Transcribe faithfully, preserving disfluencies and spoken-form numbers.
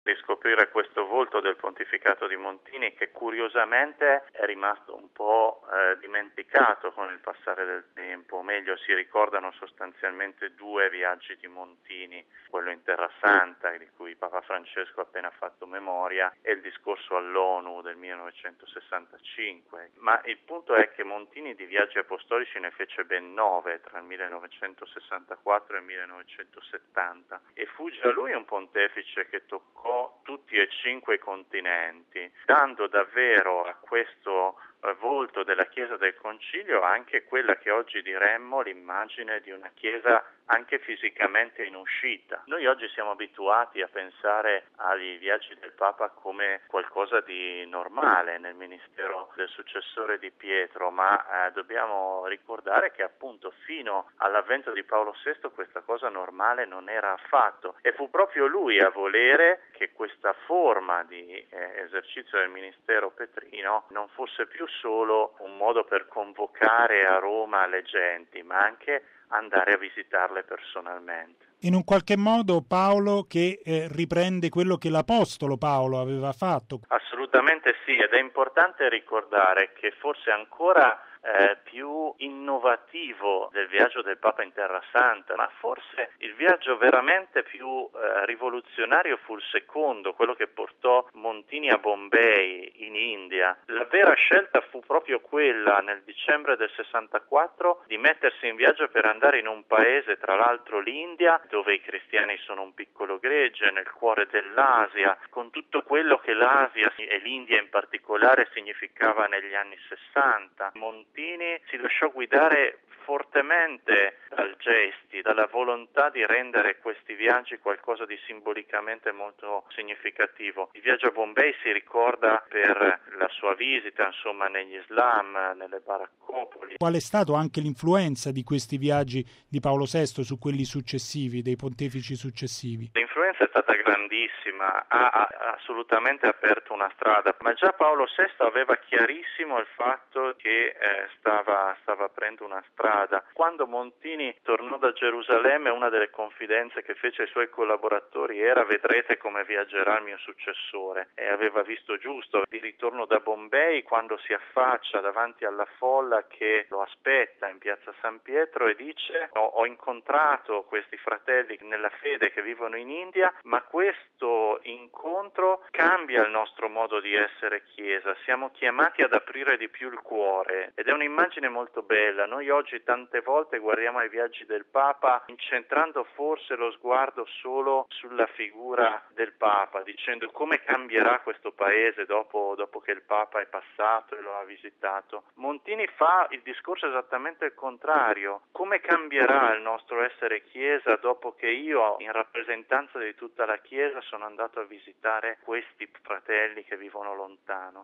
Riscoprire questo volto del pontificato di Montini, che curiosamente è rimasto un po' eh, dimenticato con il passare del tempo, o meglio si ricordano sostanzialmente due viaggi di Montini, quello in Terra Santa di cui Papa Francesco ha appena fatto memoria e il discorso all'ONU del millenovecentosessantacinque, ma il punto è che Montini di viaggi apostolici ne fece ben nove tra il millenovecentosessantaquattro e il millenovecentosettanta e fu già lui un pontefice che toccò tutti e cinque i continenti, dando davvero a questo eh, volto della Chiesa del Concilio anche quella che oggi diremmo l'immagine di una Chiesa anche fisicamente in uscita. Noi oggi siamo abituati a pensare ai viaggi del Papa come qualcosa di normale nel ministero del successore di Pietro, ma eh, dobbiamo ricordare che appunto fino all'avvento di Paolo sesto questa cosa normale non era affatto e fu proprio lui a volere che questa forma di eh, esercizio del ministero petrino non fosse più solo un modo per convocare a Roma le genti, ma anche andare a visitarle personalmente. In un qualche modo Paolo che eh, riprende quello che l'Apostolo Paolo aveva fatto. Assolutamente sì, ed è importante ricordare che forse ancora eh, più innovativo del viaggio del Papa in Terra Santa, ma forse il viaggio veramente più eh, rivoluzionario fu il secondo, quello che portò Montini a Bombay in India. La vera scelta fu proprio quella nel dicembre del sessantaquattro di mettersi in viaggio per andare in un paese, tra l'altro l'India, dove i cristiani sono un piccolo gregge nel cuore dell'Asia, con tutto quello che l'Asia e l'India in particolare significava negli anni sessanta. Montini si lasciò guidare fortemente dal gesti, dalla volontà di rendere questi viaggi qualcosa di simbolicamente molto significativo. Il viaggio a Bombay si ricorda per la sua visita, insomma, negli slam, nelle baraccopoli. Qual è stato anche l'influenza di questi viaggi di Paolo sesto su quelli successivi, dei pontefici successivi? L'influenza è stata grandissima, ha, ha assolutamente aperto una strada, ma già Paolo sesto aveva chiarissimo il fatto che eh, stava, stava aprendo una strada. Quando Montini tornò da Gerusalemme, una delle confidenze che fece ai suoi collaboratori era: vedrete come viaggerà il mio successore, e aveva visto giusto. Di ritorno da Bombay, quando si affaccia davanti alla folla che lo aspetta in piazza San Pietro e dice: ho, ho incontrato questi fratelli nella fede che vivono in India, ma questo incontro cambia il nostro modo di essere Chiesa, siamo chiamati ad aprire di più il cuore, ed è un'immagine molto bella. Noi oggi tante volte guardiamo ai viaggi del Papa incentrando forse lo sguardo solo sulla figura del Papa, dicendo come cambierà questo paese dopo, dopo che il Papa è passato e lo ha visitato. Montini fa il discorso esattamente il contrario: come cambierà il nostro essere Chiesa dopo che io, in rappresentanza di tutta la Chiesa, sono andato a visitare questi fratelli che vivono lontano.